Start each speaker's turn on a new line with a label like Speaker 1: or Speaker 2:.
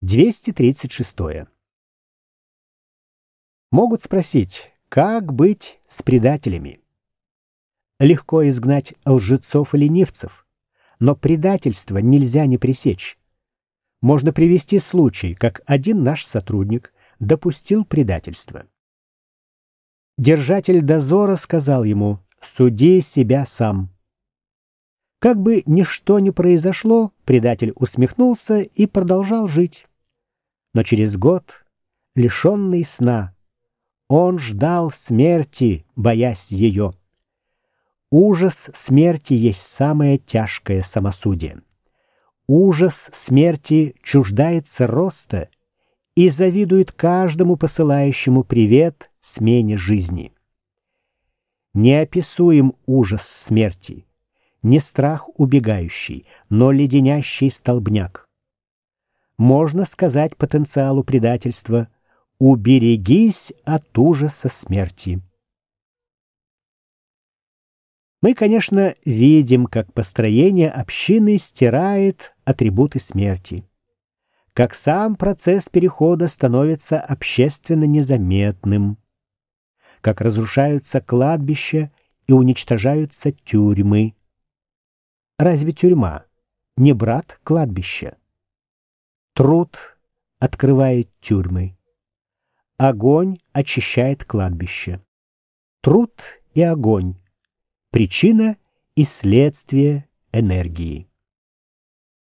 Speaker 1: 236. Могут спросить, как быть с предателями? Легко изгнать лжецов и ленивцев, но предательство нельзя не пресечь. Можно привести случай, как один наш сотрудник допустил предательство. Держатель дозора сказал ему: «Суди себя сам». Как бы ничто ни произошло, предатель усмехнулся и продолжал жить. Но через год, лишенный сна, он ждал смерти, боясь ее. Ужас смерти есть самое тяжкое самосудие. Ужас смерти чуждается роста и завидует каждому посылающему привет смене жизни. Неописуем ужас смерти, не страх убегающий, но леденящий столбняк. Можно сказать потенциалу предательства: уберегись от ужаса смерти. Мы, конечно, видим, как построение общины стирает атрибуты смерти, как сам процесс перехода становится общественно незаметным, как разрушаются кладбища и уничтожаются тюрьмы. Разве тюрьма не брат кладбища? Труд открывает тюрьмы. Огонь очищает кладбище. Труд и огонь — причина и следствие энергии.